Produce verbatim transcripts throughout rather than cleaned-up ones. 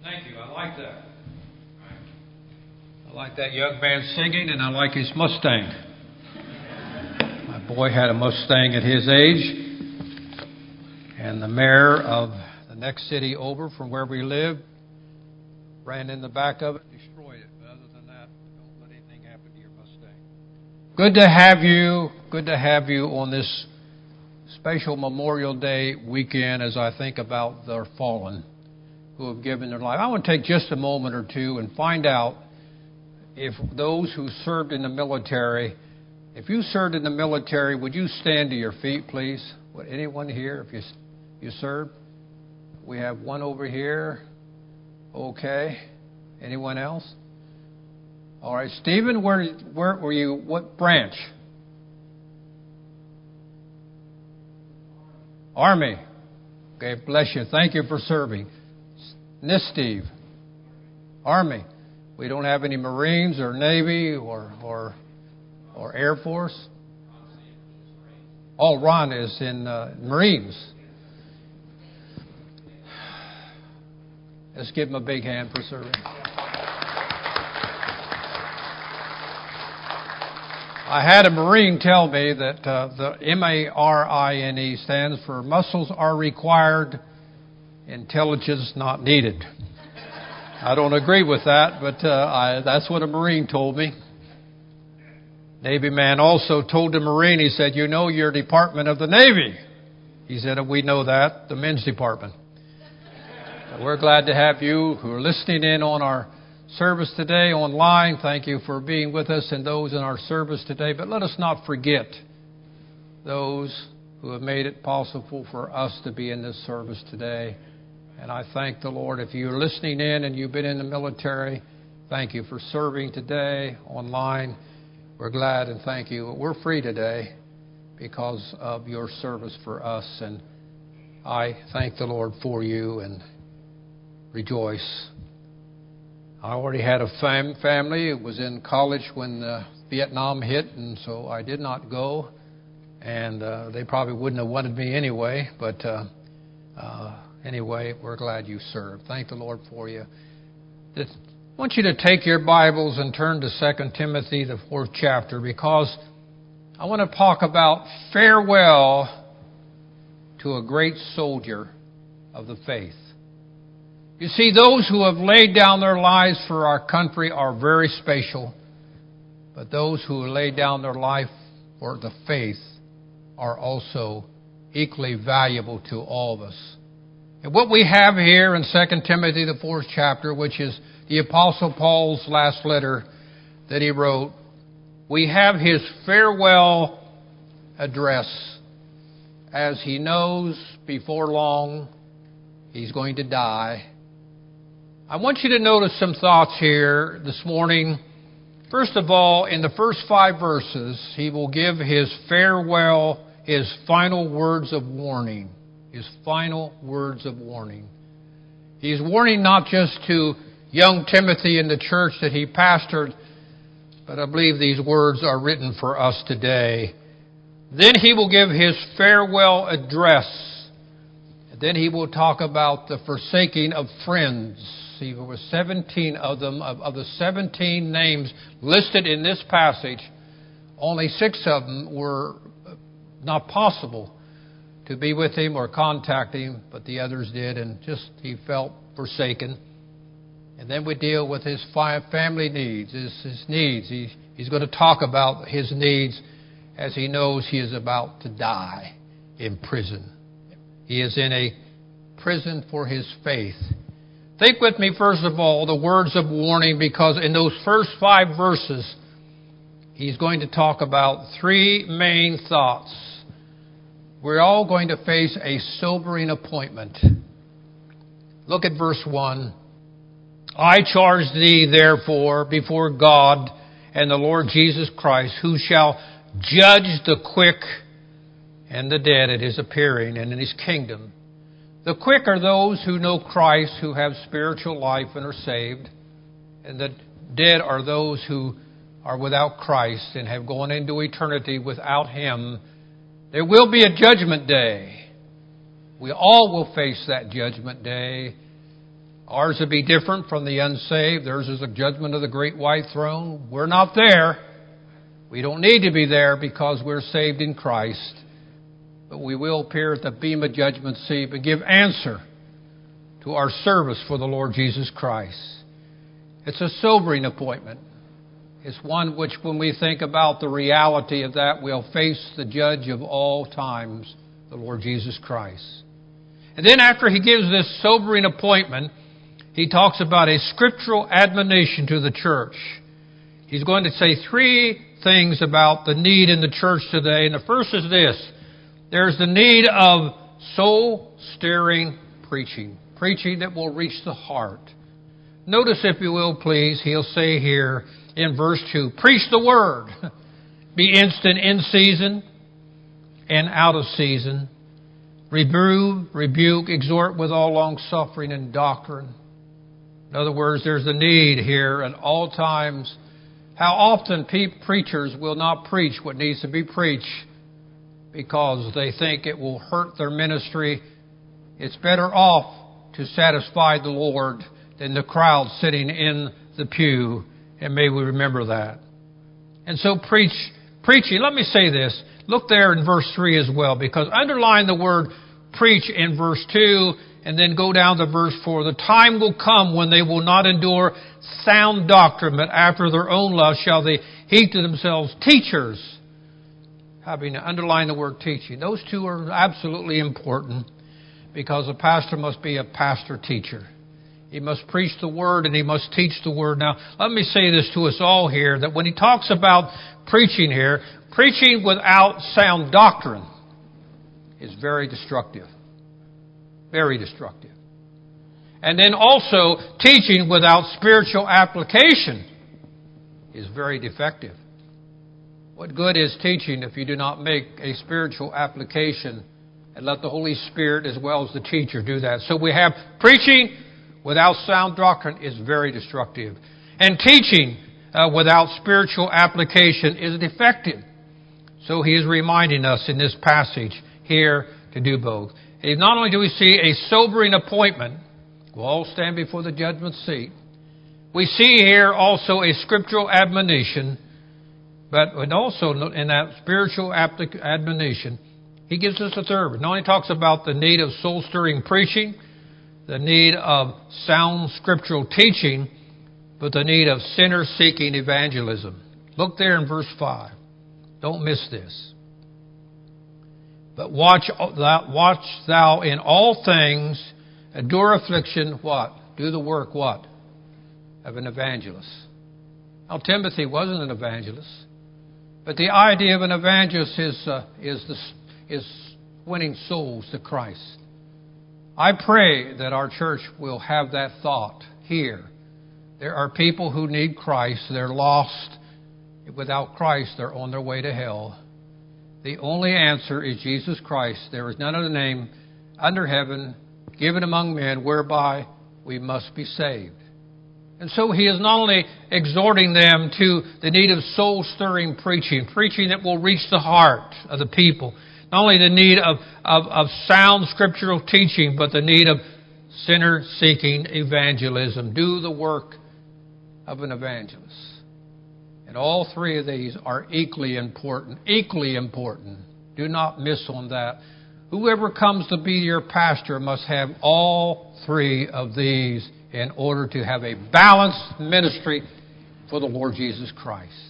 Thank you. I like that. I like that young man singing, and I like his Mustang. My boy had a Mustang at his age, and the mayor of the next city over from where we live ran in the back of it and destroyed it. But other than that, don't let anything happen to your Mustang. Good to have you. Good to have you on this special Memorial Day weekend as I think about the fallen who have given their life. I want to take just a moment or two and find out if those who served in the military, if you served in the military, would you stand to your feet, please? Would anyone here, if you you served? We have one over here. Okay. Anyone else? All right. Stephen, where where were you? What branch? Army. Okay, bless you. Thank you for serving. This Steve. Army. We don't have any Marines or Navy or or or Air Force. Oh, Ron is in uh, Marines. Let's give him a big hand for serving. I had a Marine tell me that uh, the M A R I N E stands for muscles are required, intelligence not needed. I don't agree with that, but uh, I, that's what a Marine told me. Navy man also told the Marine, he said, you know your department of the Navy. He said, we know that, the men's department. So we're glad to have you who are listening in on our service today online. Thank you for being with us and those in our service today. But let us not forget those who have made it possible for us to be in this service today. And I thank the Lord. If you're listening in and you've been in the military, thank you for serving today online. We're glad and thank you. We're free today because of your service for us. And I thank the Lord for you and rejoice. I already had a fam- family. It was in college when uh, Vietnam hit, and so I did not go. And uh, they probably wouldn't have wanted me anyway, but uh, uh, anyway, we're glad you served. Thank the Lord for you. I want you to take your Bibles and turn to Second Timothy, the fourth chapter, because I want to talk about farewell to a great soldier of the faith. You see, those who have laid down their lives for our country are very special, but those who laid down their life for the faith are also equally valuable to all of us. And what we have here in Second Timothy, the fourth chapter, which is the Apostle Paul's last letter that he wrote, we have his farewell address, as he knows before long he's going to die. I want you to notice some thoughts here this morning. First of all, in the first five verses, he will give his farewell, his final words of warning. His final words of warning. He's warning not just to young Timothy in the church that he pastored, but I believe these words are written for us today. Then he will give his farewell address. And then he will talk about the forsaking of friends. See, there were seventeen of them. Of, of the seventeen names listed in this passage, only six of them were not possible to be with him or contact him, but the others did, and just he felt forsaken. And then we deal with his family needs, his, his needs. He, he's going to talk about his needs as he knows he is about to die in prison. He is in a prison for his faith. Think with me, first of all, the words of warning, because in those first five verses, he's going to talk about three main thoughts. We're all going to face a sobering appointment. Look at verse one. I charge thee, therefore, before God and the Lord Jesus Christ, who shall judge the quick and the dead at his appearing and in his kingdom. The quick are those who know Christ, who have spiritual life and are saved. And the dead are those who are without Christ and have gone into eternity without him. There will be a judgment day. We all will face that judgment day. Ours would be different from the unsaved. Theirs is a judgment of the great white throne. We're not there. We don't need to be there because we're saved in Christ. But we will appear at the beam of judgment seat and give answer to our service for the Lord Jesus Christ. It's a sobering appointment. It's one which, when we think about the reality of that, we'll face the judge of all times, the Lord Jesus Christ. And then after he gives this sobering appointment, he talks about a scriptural admonition to the church. He's going to say three things about the need in the church today. And the first is this. There's the need of soul-stirring preaching. Preaching that will reach the heart. Notice, if you will, please, he'll say here in verse two, preach the word. Be instant in season and out of season. Reprove, rebuke, exhort with all long-suffering and doctrine. In other words, there's a need here at all times. How often pe- preachers will not preach what needs to be preached because they think it will hurt their ministry. It's better off to satisfy the Lord than the crowd sitting in the pew. And may we remember that. And so preach, preaching, let me say this. Look there in verse three as well, because underline the word preach in verse two and then go down to verse four. The time will come when they will not endure sound doctrine, but after their own lust shall they heap to themselves teachers. Having to underline the word teaching. Those two are absolutely important because a pastor must be a pastor-teacher. He must preach the word and he must teach the word. Now, let me say this to us all here, that when he talks about preaching here, preaching without sound doctrine is very destructive. Very destructive. And then also, teaching without spiritual application is very defective. What good is teaching if you do not make a spiritual application and let the Holy Spirit as well as the teacher do that? So we have preaching without sound doctrine is very destructive. And teaching uh, without spiritual application is defective. So he is reminding us in this passage here to do both. And not only do we see a sobering appointment, we'll all stand before the judgment seat. We see here also a scriptural admonition, but and also in that spiritual admonition, he gives us a third. Not only talks about the need of soul-stirring preaching, the need of sound scriptural teaching, but the need of sinner-seeking evangelism. Look there in verse five. Don't miss this. But watch thou, watch thou in all things, endure affliction, what? Do the work, what? Of an evangelist. Now, Timothy wasn't an evangelist, but the idea of an evangelist is uh, is the, is winning souls to Christ. I pray that our church will have that thought here. There are people who need Christ. They're lost. Without Christ, they're on their way to hell. The only answer is Jesus Christ. There is none other name under heaven given among men whereby we must be saved. And so he is not only exhorting them to the need of soul-stirring preaching, preaching that will reach the heart of the people. Not only the need of, of, of sound scriptural teaching, but the need of sinner-seeking evangelism. Do the work of an evangelist. And all three of these are equally important. Equally important. Do not miss on that. Whoever comes to be your pastor must have all three of these in order to have a balanced ministry for the Lord Jesus Christ.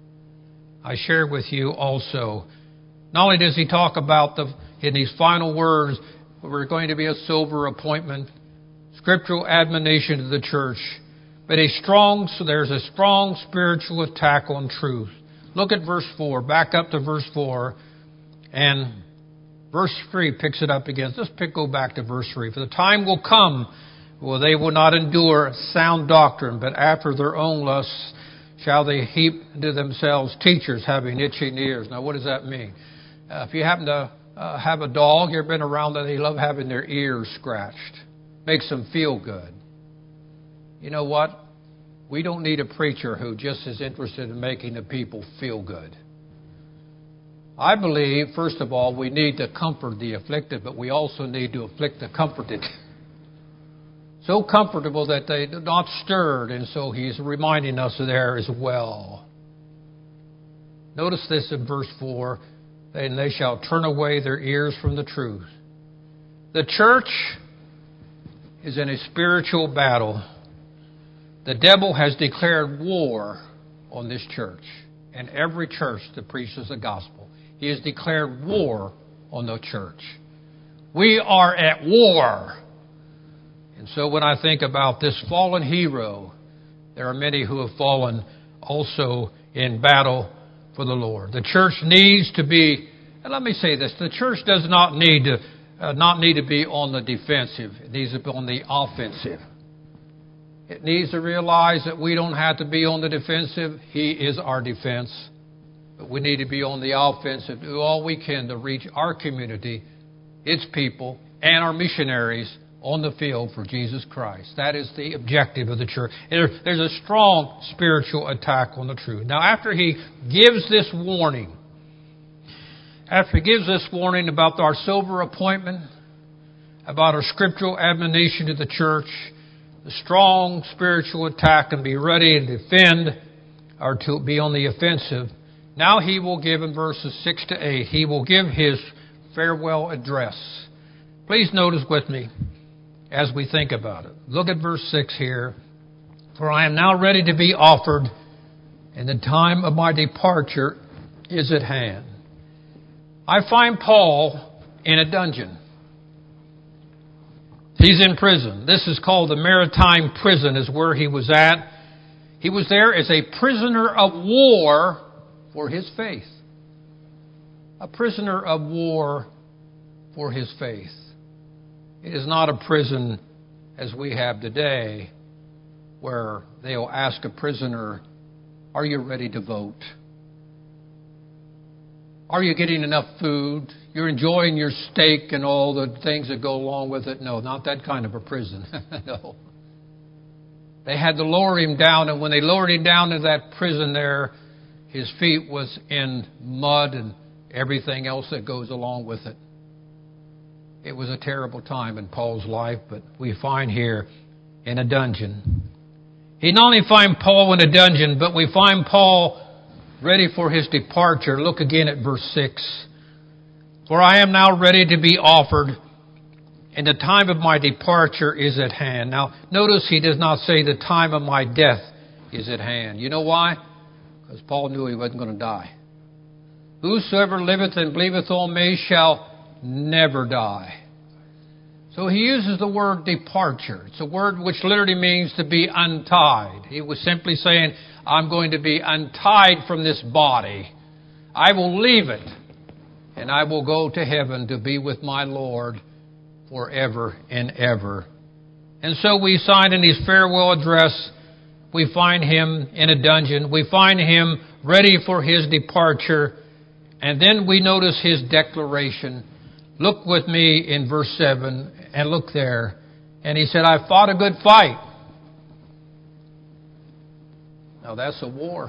I share with you also, not only does he talk about the in these final words, we're going to be a silver appointment, scriptural admonition to the church, but a strong, so there's a strong spiritual attack on truth. Look at verse four. Back up to verse four. And verse three picks it up again. Let's pick, go back to verse three. For the time will come where they will not endure sound doctrine, but after their own lusts shall they heap to themselves teachers having itching ears. Now, what does that mean? Uh, if you happen to uh, have a dog, you've been around that, they love having their ears scratched. Makes them feel good. You know what? We don't need a preacher who just is interested in making the people feel good. I believe, first of all, we need to comfort the afflicted, but we also need to afflict the comforted. So comfortable that they do not stirred, and so he's reminding us there as well. Notice this in verse four, and they shall turn away their ears from the truth. The church is in a spiritual battle. The devil has declared war on this church and every church that preaches the gospel. He has declared war on the church. We are at war. And so when I think about this fallen hero, there are many who have fallen also in battle for the Lord. The church needs to be, and let me say this, the church does not need to uh, not need to be on the defensive. It needs to be on the offensive. It needs to realize that we don't have to be on the defensive. He is our defense. But we need to be on the offensive, do all we can to reach our community, its people, and our missionaries on the field for Jesus Christ. That is the objective of the church. There's a strong spiritual attack on the truth. Now, after he gives this warning, after he gives this warning about our sober appointment, about our scriptural admonition to the church, the strong spiritual attack and be ready to defend or to be on the offensive, now he will give in verses six to eight, he will give his farewell address. Please notice with me as we think about it. Look at verse six here. For I am now ready to be offered, and the time of my departure is at hand. I find Paul in a dungeon. He's in prison. This is called the Maritime Prison, is where he was at. He was there as a prisoner of war for his faith. A prisoner of war for his faith. It is not a prison as we have today, where they'll ask a prisoner, are you ready to vote? Are you getting enough food? You're enjoying your steak and all the things that go along with it? No, not that kind of a prison. No. They had to lower him down, and when they lowered him down to that prison there, his feet was in mud and everything else that goes along with it. It was a terrible time in Paul's life, but we find here in a dungeon. He not only find Paul in a dungeon, but we find Paul ready for his departure. Look again at verse six. For I am now ready to be offered, and the time of my departure is at hand. Now, notice he does not say the time of my death is at hand. You know why? Because Paul knew he wasn't going to die. Whosoever liveth and believeth on me shall never die. So he uses the word departure. It's a word which literally means to be untied. He was simply saying, I'm going to be untied from this body. I will leave it, and I will go to heaven to be with my Lord forever and ever. And so we find in his farewell address, we find him in a dungeon. We find him ready for his departure. And then we notice his declaration. Look with me in verse seven and look there. And he said, I fought a good fight. Now that's a war.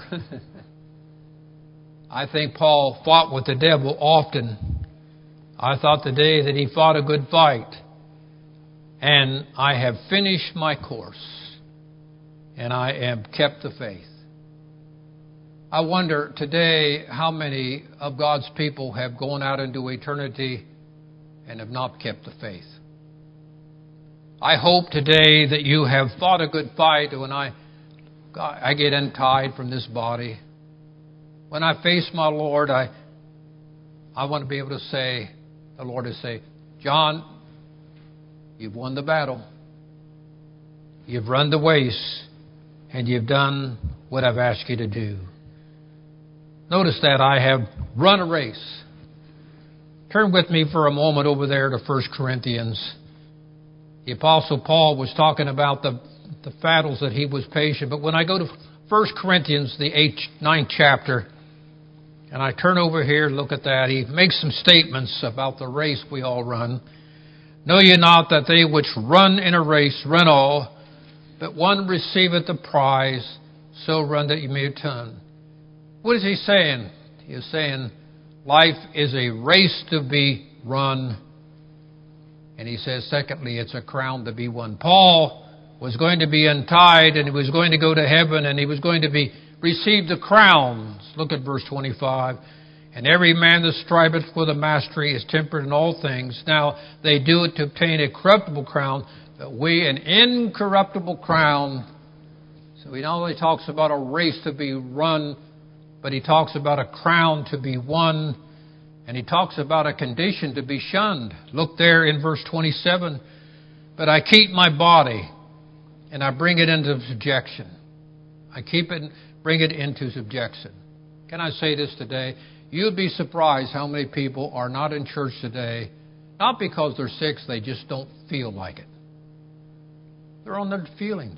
I think Paul fought with the devil often. I thought the day that he fought a good fight. And I have finished my course. And I have kept the faith. I wonder today how many of God's people have gone out into eternity and have not kept the faith. I hope today that you have fought a good fight. When I, I get untied from this body, when I face my Lord, I, I want to be able to say, the Lord to say, John, you've won the battle. You've run the race, and you've done what I've asked you to do. Notice that I have run a race. Turn with me for a moment over there to First Corinthians. The Apostle Paul was talking about the, the battles that he was patient. But when I go to First Corinthians, the eighth, ninth chapter, and I turn over here and look at that, he makes some statements about the race we all run. Know ye not that they which run in a race run all, but one receiveth the prize, so run that ye may attain. What is he saying? He is saying life is a race to be run. And he says, secondly, it's a crown to be won. Paul was going to be untied, and he was going to go to heaven, and he was going to be receive the crowns. Look at verse twenty-five. And every man that striveth for the mastery is temperate in all things. Now they do it to obtain a corruptible crown, but we an incorruptible crown. So he not only talks about a race to be run, but he talks about a crown to be won. And he talks about a condition to be shunned. Look there in verse twenty-seven. But I keep my body, and I bring it into subjection. I keep it, bring it into subjection. Can I say this today? You'd be surprised how many people are not in church today, not because they're sick, they just don't feel like it. They're on their feelings.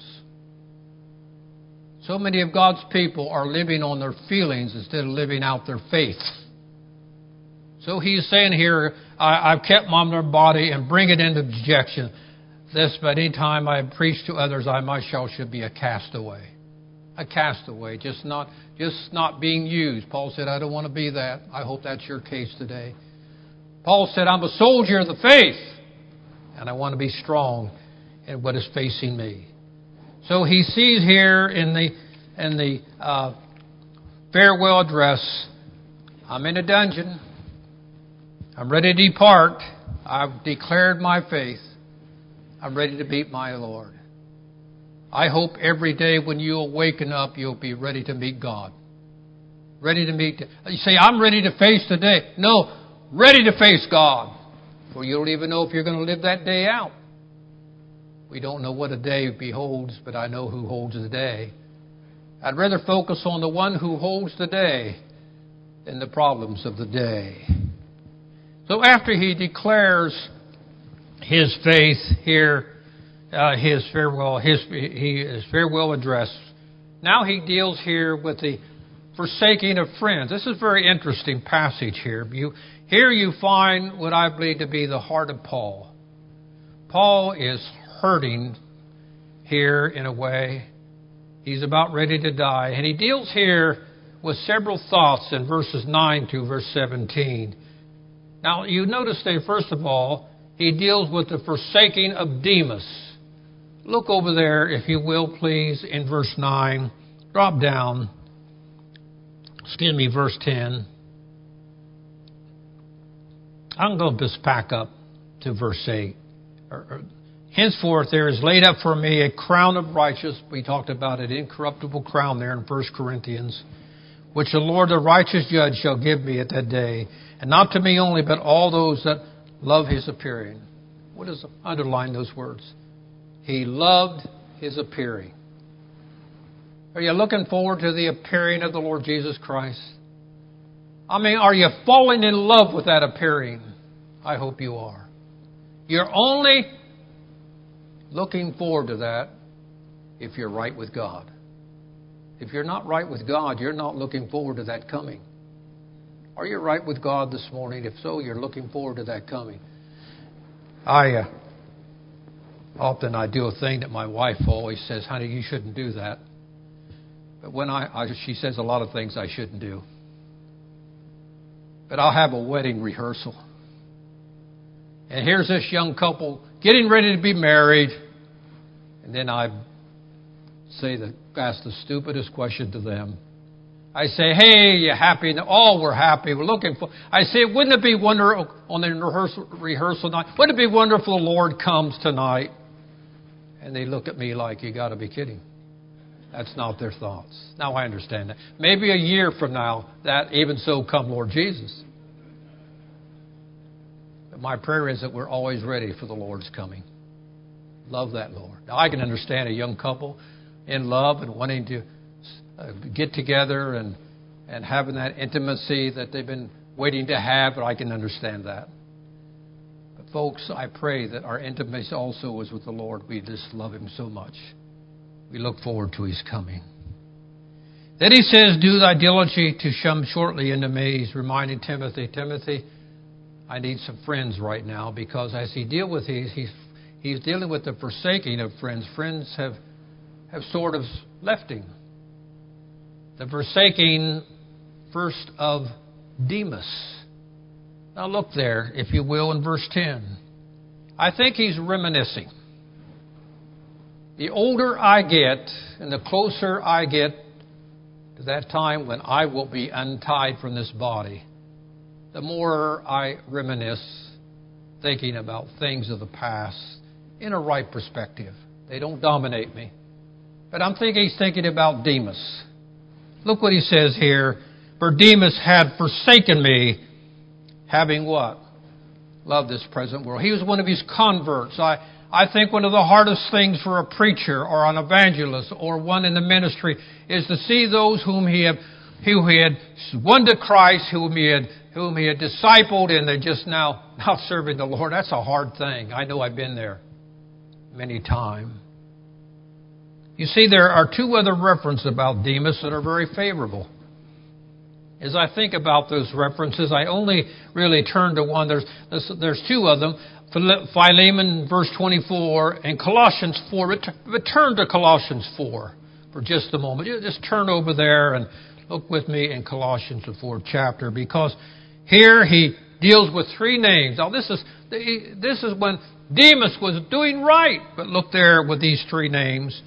So many of God's people are living on their feelings instead of living out their faith. So he's saying here, I, I've kept my body and bring it into subjection. This, but any time I preach to others, I myself should be a castaway. A castaway, just not just not being used. Paul said, I don't want to be that. I hope that's your case today. Paul said, I'm a soldier of the faith, and I want to be strong in what is facing me. So he sees here in the in the uh, farewell address, I'm in a dungeon. I'm ready to depart. I've declared my faith. I'm ready to meet my Lord. I hope every day when you awaken up, you'll be ready to meet God. Ready to meet. You say, I'm ready to face the day. No, ready to face God. For you don't even know if you're going to live that day out. We don't know what a day beholds, but I know who holds the day. I'd rather focus on the one who holds the day than the problems of the day. So after he declares his faith here, uh, his farewell, his, he, his farewell address, now he deals here with the forsaking of friends. This is a very interesting passage here. You, here you find what I believe to be the heart of Paul. Paul is hurting here in a way. He's about ready to die. And he deals here with several thoughts in verses nine to verse seventeen. Now, you notice there, first of all, he deals with the forsaking of Demas. Look over there, if you will, please, in verse nine. Drop down. Excuse me, verse ten. I'm going to just back up to verse eight. Henceforth there is laid up for me a crown of righteousness. We talked about an incorruptible crown there in First Corinthians, which the Lord the righteous judge shall give me at that day, and not to me only, but all those that love his appearing. What does underline those words? He loved his appearing. Are you looking forward to the appearing of the Lord Jesus Christ? I mean, are you falling in love with that appearing? I hope you are. You're only looking forward to that if you're right with God. If you're not right with God, you're not looking forward to that coming. Are you right with God this morning? If so, you're looking forward to that coming. I uh, often I do a thing that my wife always says, honey, you shouldn't do that. But when I, I she says a lot of things I shouldn't do. But I'll have a wedding rehearsal. And here's this young couple getting ready to be married. And then I say the, ask the stupidest question to them. I say, hey, you happy? And all we're happy. We're looking for... I say, wouldn't it be wonderful on the rehearsal, rehearsal night? Wouldn't it be wonderful the Lord comes tonight? And they look at me like, you got to be kidding. That's not their thoughts. Now I understand that. Maybe a year from now, that even so come Lord Jesus. But my prayer is that we're always ready for the Lord's coming. Love that Lord. Now I can understand a young couple in love and wanting to uh, get together and, and having that intimacy that they've been waiting to have, but I can understand that. But folks, I pray that our intimacy also is with the Lord. We just love Him so much. We look forward to His coming. Then he says, do thy diligently to come shortly unto me. He's reminding Timothy, Timothy, I need some friends right now, because as he deal with these, he's he's dealing with the forsaking of friends. Friends have have sort of left him. The forsaking first of Demas. Now look there, if you will, in verse ten. I think he's reminiscing. the older I get and the closer I get to that time when I will be untied from this body, the more I reminisce, thinking about things of the past in a right perspective. They don't dominate me. But I'm thinking he's thinking about Demas. Look what he says here. For Demas had forsaken me, having what? Loved this present world. He was one of his converts. I, I think one of the hardest things for a preacher or an evangelist or one in the ministry is to see those whom he had, who he had won to Christ, whom he had, whom he had discipled, and they're just now not serving the Lord. That's a hard thing. I know I've been there many times. You see, there are two other references about Demas that are very favorable. As I think about those references, I only really turn to one. There's, there's, there's two of them. Philemon, verse twenty-four, and Colossians four. Return to Colossians four for just a moment. Just turn over there and look with me in Colossians, the fourth chapter, because here he deals with three names. Now, this is this is when Demas was doing right, but look there with these three names.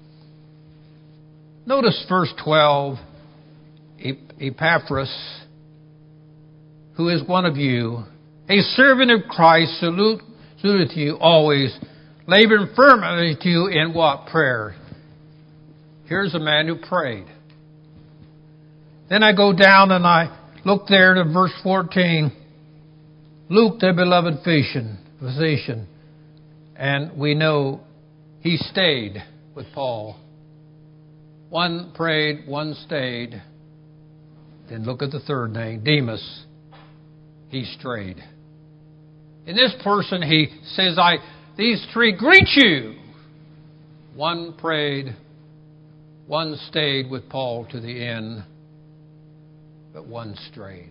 Notice verse twelve. Epaphras, who is one of you, a servant of Christ, salute, salute to you always, laboring firmly to you in what? Prayer. Here's a man who prayed. Then I go down and I look there to verse fourteen. Luke, the beloved physician. And we know he stayed with Paul. One prayed, one stayed. Then look at the third name, Demas. He strayed. In this person, he says, "I these three greet you." One prayed, one stayed with Paul to the end, but one strayed.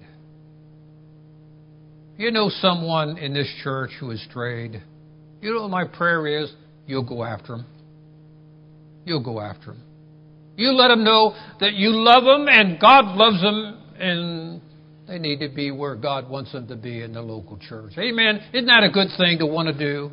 You know someone in this church who has strayed. You know what my prayer is? You'll go after him. You'll go after him. You let them know that you love them and God loves them and they need to be where God wants them to be in the local church. Amen. Isn't that a good thing to want to do?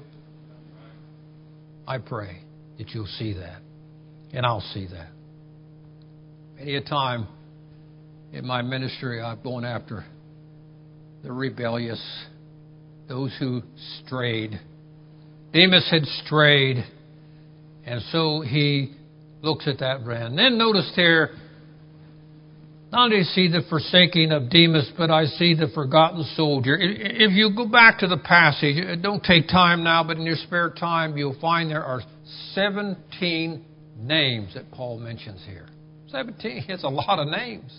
I pray that you'll see that. And I'll see that. Many a time in my ministry, I've gone after the rebellious, those who strayed. Demas had strayed, and so he looks at that brand. Then notice here, not only see the forsaking of Demas, but I see the forgotten soldier. If you go back to the passage, don't take time now, but in your spare time, you'll find there are seventeen names that Paul mentions here. seventeen, it's a lot of names.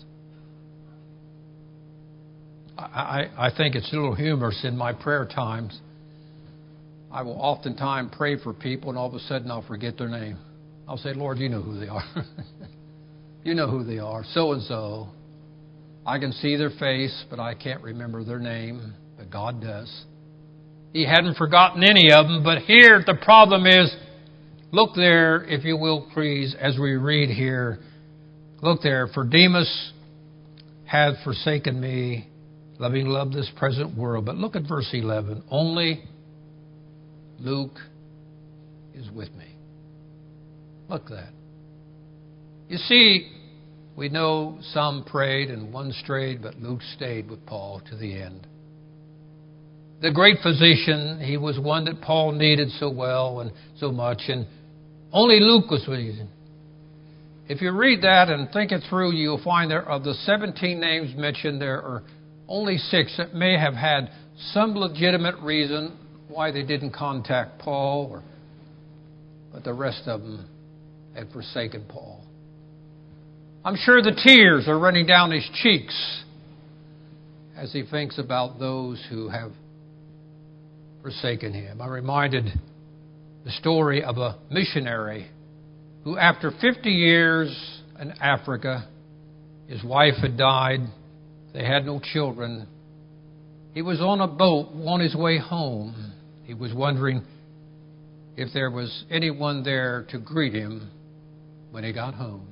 I, I, I think it's a little humorous in my prayer times. I will oftentimes pray for people, and all of a sudden I'll forget their name. I'll say, "Lord, you know who they are." You know who they are. So-and-so. I can see their face, but I can't remember their name. But God does. He hadn't forgotten any of them. But here the problem is, look there, if you will, please, as we read here. Look there. For Demas hath forsaken me, loving love this present world. But look at verse eleven. Only Luke is with me. Look at that. You see, we know some prayed and one strayed, but Luke stayed with Paul to the end. The great physician, he was one that Paul needed so well and so much, and only Luke was with him. If you read that and think it through, you'll find there of the seventeen names mentioned, there are only six that may have had some legitimate reason why they didn't contact Paul, or, but the rest of them had forsaken Paul. I'm sure the tears are running down his cheeks as he thinks about those who have forsaken him. I'm reminded the story of a missionary who, after fifty years in Africa, his wife had died, they had no children. He was on a boat on his way home. He was wondering if there was anyone there to greet him when he got home.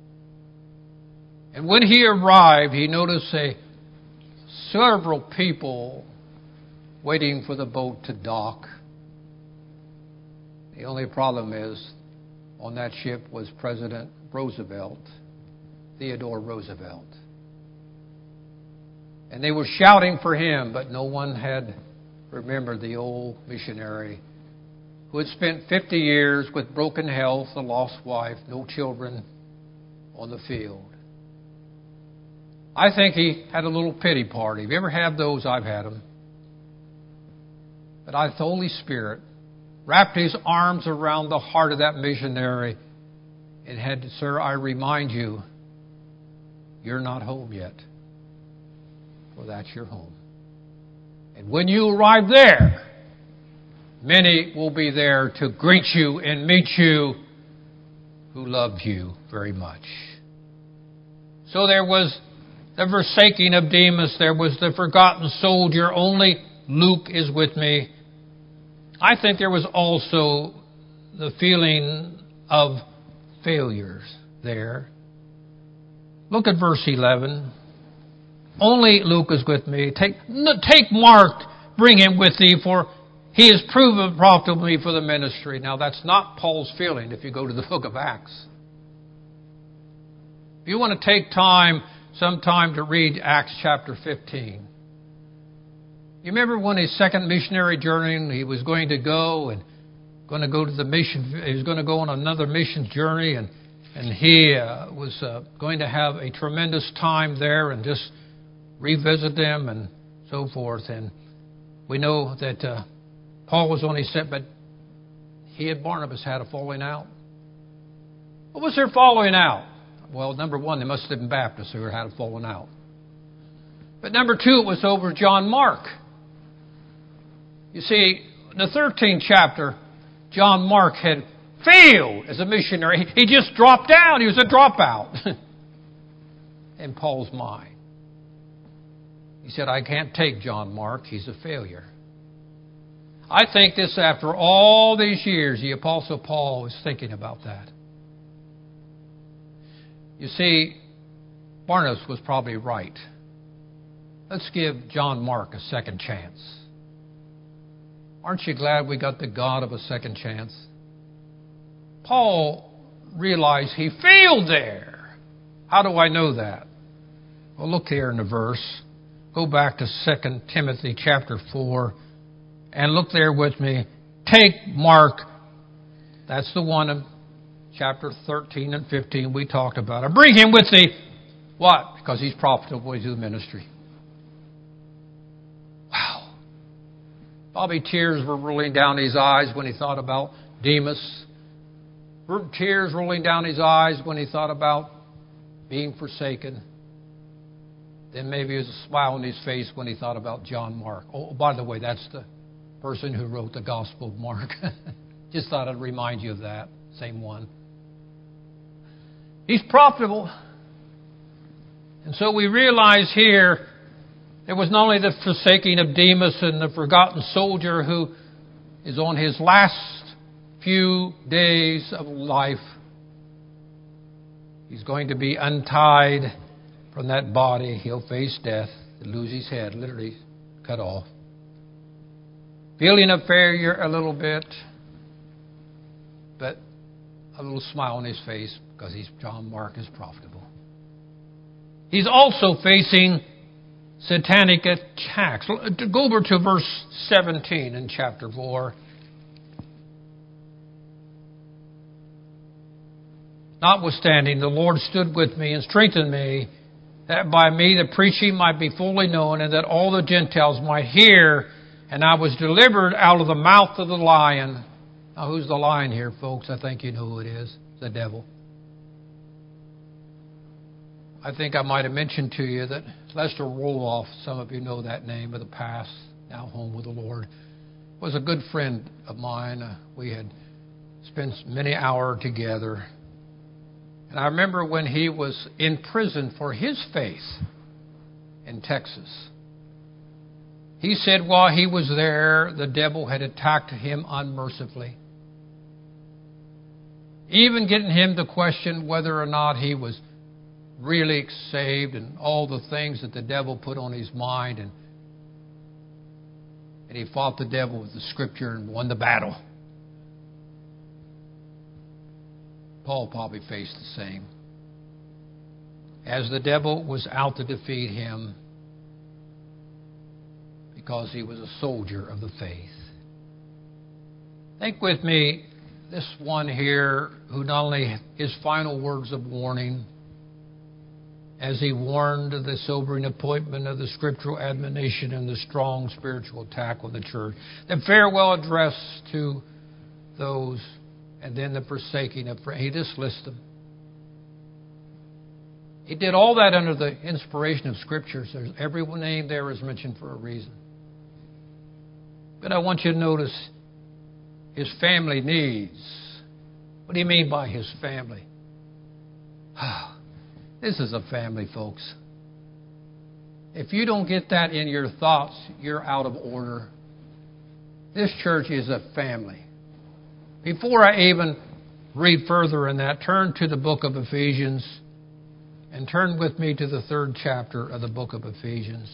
And when he arrived, he noticed a, several people waiting for the boat to dock. The only problem is on that ship was President Roosevelt, Theodore Roosevelt. And they were shouting for him, but no one had remembered the old missionary who had spent fifty years with broken health, a lost wife, no children on the field. I think he had a little pity party. Have you ever had those? I've had them. But I, the Holy Spirit wrapped his arms around the heart of that missionary and had, sir, I remind you, you're not home yet. Well, that's your home. And when you arrive there, many will be there to greet you and meet you who love you very much. So there was the forsaking of Demas. There was the forgotten soldier. Only Luke is with me. I think there was also the feeling of failures there. Look at verse eleven. Only Luke is with me. Take, take Mark, bring him with thee, for he is proven profitable to me for the ministry. Now, that's not Paul's feeling if you go to the book of Acts. If you want to take time, some time to read Acts chapter fifteen. You remember when his second missionary journey, he was going to go and going to go to the mission, he was going to go on another mission journey, and, and he uh, was uh, going to have a tremendous time there and just revisit them and so forth. And we know that uh, Paul was on his set, but he and Barnabas had a falling out. What was their falling out? Well, number one, they must have been Baptists who had a falling out. But number two, it was over John Mark. You see, in the thirteenth chapter, John Mark had failed as a missionary. He just dropped out. He was a dropout in Paul's mind. He said, I can't take John Mark. He's a failure. I think this, after all these years, the Apostle Paul was thinking about that. You see, Barnabas was probably right. Let's give John Mark a second chance. Aren't you glad we got the God of a second chance? Paul realized he failed there. How do I know that? Well, look here in the verse. Go back to Second Timothy chapter four and look there with me. Take Mark. That's the one in chapter thirteen and fifteen we talked about. And bring him with thee. What? Because he's profitable to the ministry. Wow. Probably tears were rolling down his eyes when he thought about Demas. Tears rolling down his eyes when he thought about being forsaken. Then maybe there was a smile on his face when he thought about John Mark. Oh, by the way, that's the person who wrote the Gospel of Mark. Just thought I'd remind you of that. Same one. He's profitable. And so we realize here it was not only the forsaking of Demas and the forgotten soldier who is on his last few days of life. He's going to be untied from that body. He'll face death, lose his head, literally cut off. Feeling of failure a little bit, but a little smile on his face because he's John Mark is profitable. He's also facing satanic attacks. Go over to verse seventeen in chapter four. Notwithstanding, the Lord stood with me and strengthened me, that by me the preaching might be fully known, and that all the Gentiles might hear. And I was delivered out of the mouth of the lion. Now, who's the lion here, folks? I think you know who it is. It's the devil. I think I might have mentioned to you that Lester Roloff, some of you know that name of the past, now home with the Lord, was a good friend of mine. Uh, we had spent many hours together. And I remember when he was in prison for his faith in Texas. He said while he was there, the devil had attacked him unmercifully. Even getting him to question whether or not he was really saved and all the things that the devil put on his mind. And, and he fought the devil with the scripture and won the battle. Paul probably faced the same. As the devil was out to defeat him because he was a soldier of the faith. Think with me, this one here who not only his final words of warning as he warned of the sobering appointment of the scriptural admonition and the strong spiritual attack on the church, the farewell address to those, and then the forsaking of friends. He just lists them. He did all that under the inspiration of Scriptures. There's every name there is mentioned for a reason. But I want you to notice his family needs. What do you mean by his family? This is a family, folks. If you don't get that in your thoughts, you're out of order. This church is a family. Before I even read further in that, turn to the book of Ephesians and turn with me to the third chapter of the book of Ephesians.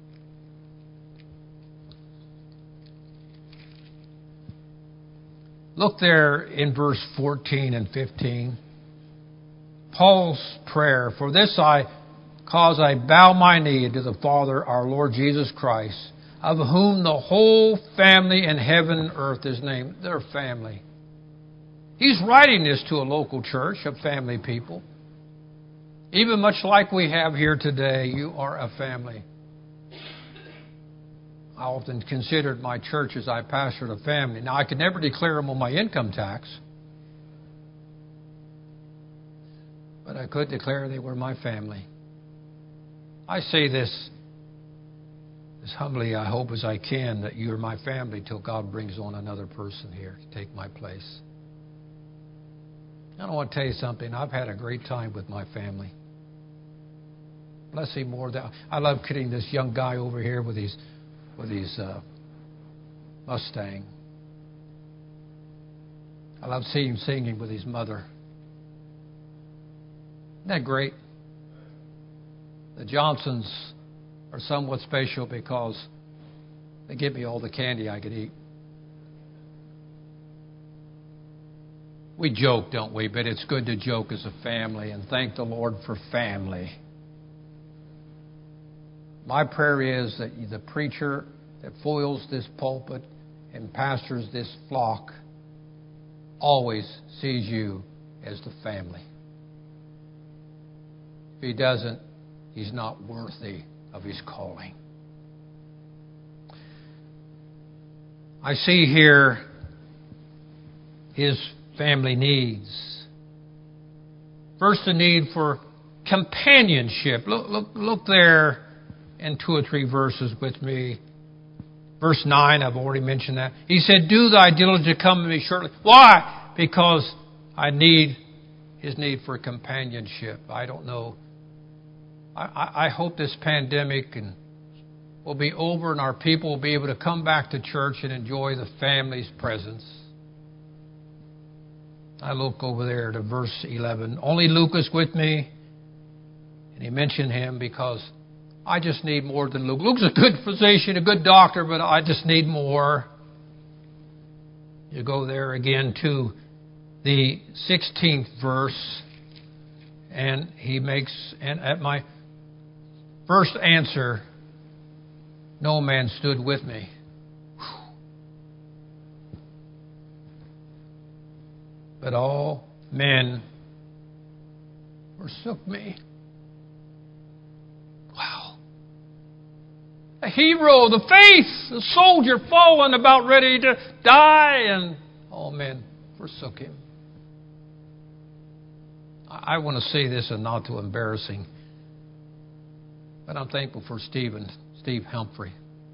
Look there in verse fourteen and fifteen. Paul's prayer, for this I cause I bow my knee to the Father, our Lord Jesus Christ, of whom the whole family in heaven and earth is named. They're family. He's writing this to a local church of family people. Even much like we have here today, you are a family. I often considered my church as I pastored a family. Now, I could never declare them on my income tax, but I could declare they were my family. I say this as humbly, I hope, as I can, that you are my family till God brings on another person here to take my place. I want to tell you something. I've had a great time with my family. Bless him more. Than, I love kidding this young guy over here with his with his uh, Mustang. I love seeing him singing with his mother. Isn't that great? The Johnsons are somewhat special because they give me all the candy I could eat. We joke, don't we? But it's good to joke as a family, and thank the Lord for family. My prayer is that the preacher that foils this pulpit and pastors this flock always sees you as the family. If he doesn't, he's not worthy of his calling. I see here his family needs. First, the need for companionship. Look, look, look there in two or three verses with me. Verse nine, I've already mentioned that. He said, do thy diligence to come to me shortly. Why? Because I need his need for companionship. I don't know. I, I, I hope this pandemic and will be over and our people will be able to come back to church and enjoy the family's presence. I look over there to verse eleven. Only Luke is with me. And he mentioned him because I just need more than Luke. Luke's a good physician, a good doctor, but I just need more. You go there again to the sixteenth verse. And he makes, and at my first answer, no man stood with me. But all men forsook me. Wow. A hero of the faith, a soldier fallen about ready to die, and all men forsook him. I want to say this and not too embarrassing, but I'm thankful for Stephen, Steve Humphrey.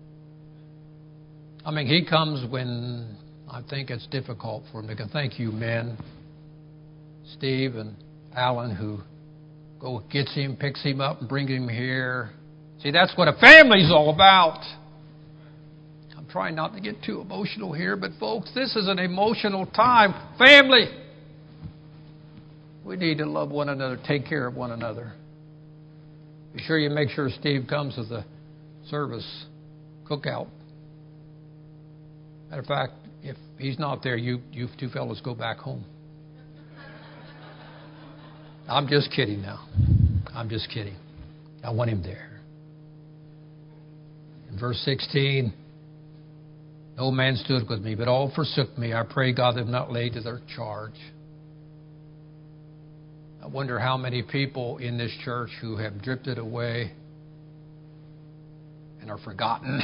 I mean, he comes when I think it's difficult for him to thank you, men, Steve and Alan, who go gets him, picks him up, and brings him here. See, that's what a family's all about. I'm trying not to get too emotional here, but folks, this is an emotional time. Family. We need to love one another, take care of one another. Be sure you make sure Steve comes to the service cookout. Matter of fact, if he's not there, you, you two fellows go back home. I'm just kidding now. I'm just kidding. I want him there. In verse sixteen, no man stood with me, but all forsook me. I pray God them not laid to their charge. I wonder how many people in this church who have drifted away and are forgotten.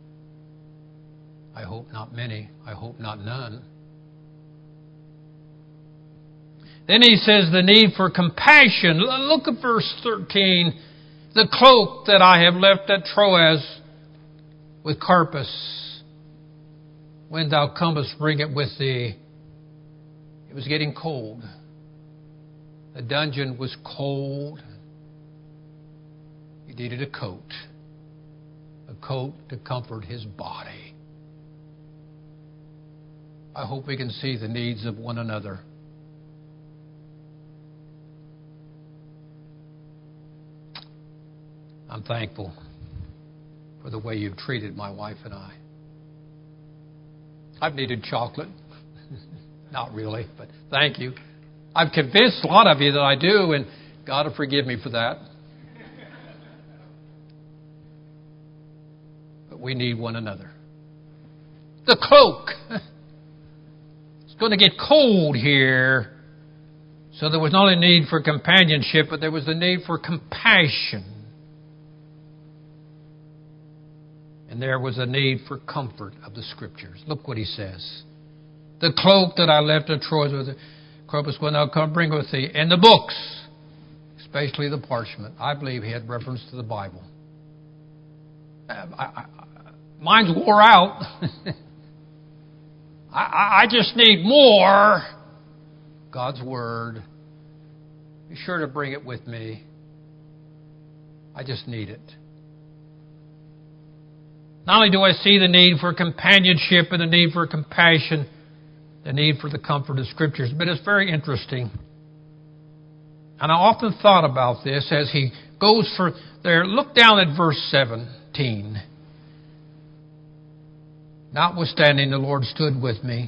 I hope not many. I hope not none. Then he says the need for compassion. Look at verse thirteen. The cloak that I have left at Troas with Carpus. When thou comest, bring it with thee. It was getting cold. The dungeon was cold. He needed a coat. A coat to comfort his body. I hope we can see the needs of one another. I'm thankful for the way you've treated my wife and I. I've needed chocolate. Not really, but thank you. I've convinced a lot of you that I do, and God will forgive me for that. But we need one another. The cloak. It's going to get cold here. So there was not a need for companionship, but there was a need for compassion. And there was a need for comfort of the Scriptures. Look what he says. The cloak that I left at Troas with the Corpus when thou come bring with thee. And the books, especially the parchment. I believe he had reference to the Bible. I, I, I, mine's wore out. I, I just need more. God's Word. Be sure to bring it with me. I just need it. Not only do I see the need for companionship and the need for compassion, the need for the comfort of Scriptures, but it's very interesting. And I often thought about this as he goes for there. Look down at verse seventeen. Notwithstanding, the Lord stood with me,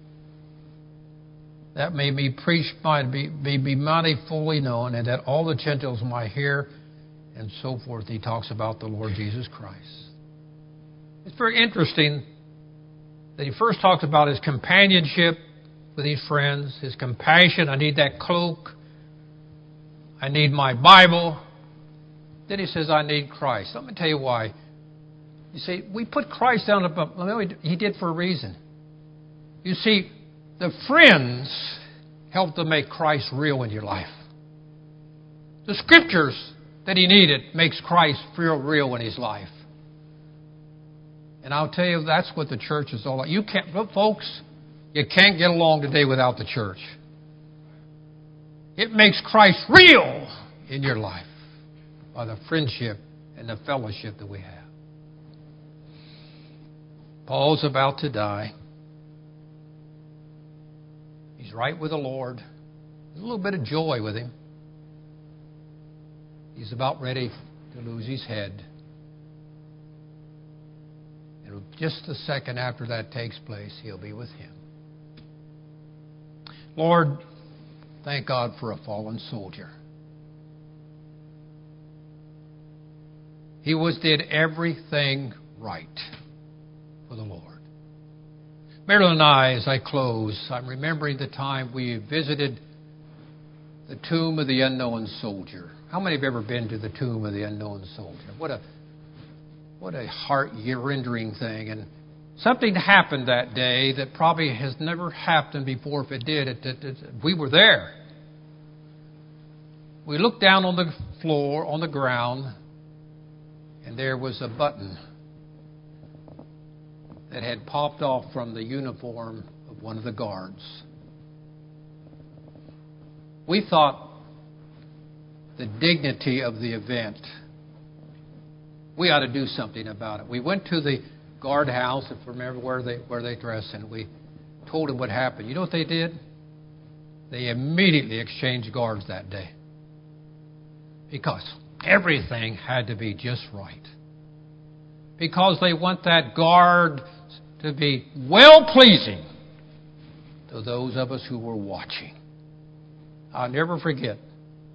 that may be preached might be, may be mighty fully known, and that all the Gentiles might hear, and so forth. He talks about the Lord Jesus Christ. It's very interesting that he first talks about his companionship with his friends, his compassion. I need that cloak. I need my Bible. Then he says, I need Christ. Let me tell you why. You see, we put Christ down above. He did for a reason. You see, the friends helped to make Christ real in your life. The Scriptures that he needed makes Christ real, real in his life. And I'll tell you, that's what the church is all about. You can't, folks, you can't get along today without the church. It makes Christ real in your life by the friendship and the fellowship that we have. Paul's about to die. He's right with the Lord. There's a little bit of joy with him. He's about ready to lose his head. And just a second after that takes place, he'll be with him. Lord, thank God for a fallen soldier. He was did everything right for the Lord. Marilyn and I, as I close, I'm remembering the time we visited the tomb of the unknown soldier. How many have ever been to the tomb of the unknown soldier? What a what a heart-rending thing. And something happened that day that probably has never happened before. If it did, it, it, it, we were there. We looked down on the floor, on the ground, and there was a button that had popped off from the uniform of one of the guards. We thought the dignity of the event, we ought to do something about it. We went to the guardhouse, if you remember where they where they dress, and we told them what happened. You know what they did? They immediately exchanged guards that day. Because everything had to be just right. Because they want that guard to be well-pleasing to those of us who were watching. I'll never forget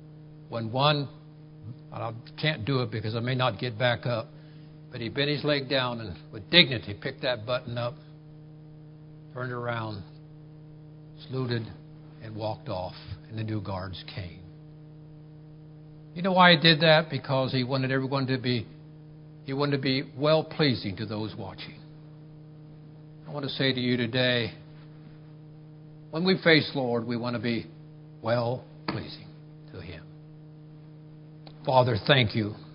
when one, I can't do it because I may not get back up, but he bent his leg down and with dignity picked that button up, turned around, saluted, and walked off, and the new guards came. You know why he did that? Because he wanted everyone to be, he wanted to be well-pleasing to those watching. I want to say to you today, when we face Lord, we want to be well-pleasing to Him. Father, thank you